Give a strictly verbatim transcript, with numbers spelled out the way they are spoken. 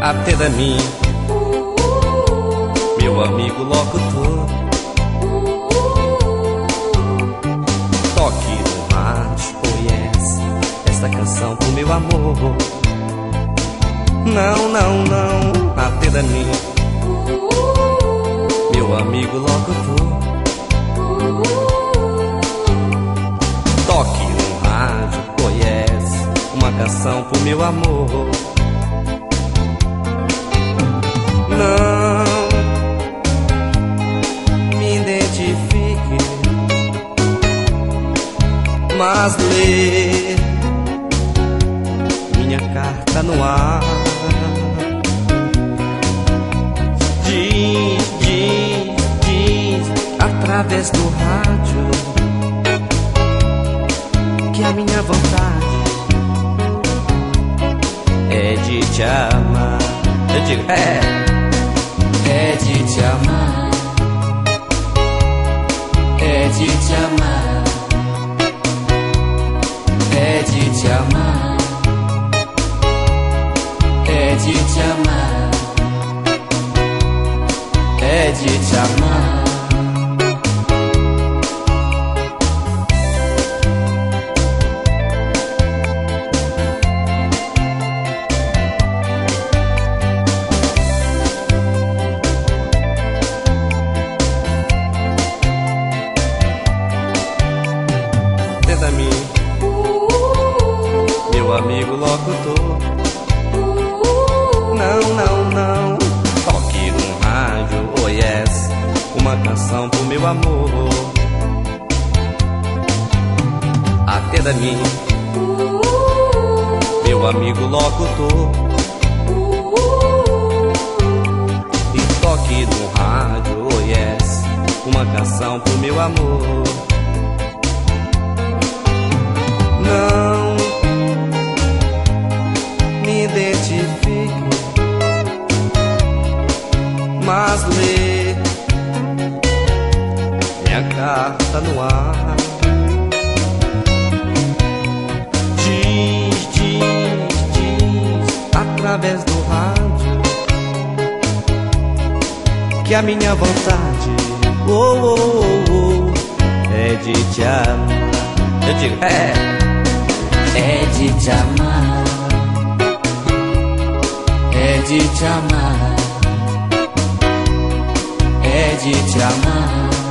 Atenda a mim, meu amigo locutor. Toque no rádio, oh yes, esta canção pro meu amor. Não, não, não, atenda a mim, meu amigo locutor. Toque no rádio, oh yes, uma canção pro meu amor. Não me identifique, mas lê minha carta no ar. Diz, diz, diz através do rádio que a minha vontade é de te amar. Eu digo, é É de te amar, é de te amar, é de te amar, é de te amar, é de te amar. Atenda a mim, meu amigo locutor. Não, não, não, toque no rádio, oh yes, uma canção pro meu amor. Atenda a mim, meu amigo locutor. E toque no rádio, oh yes, uma canção pro meu amor. Não me identifique, mas lê minha carta no ar. Diz, diz, diz através do rádio que a minha vontade, oh, oh, oh, oh, é de te amar. Eu digo, é É de te amar, é de te amar, é de te amar,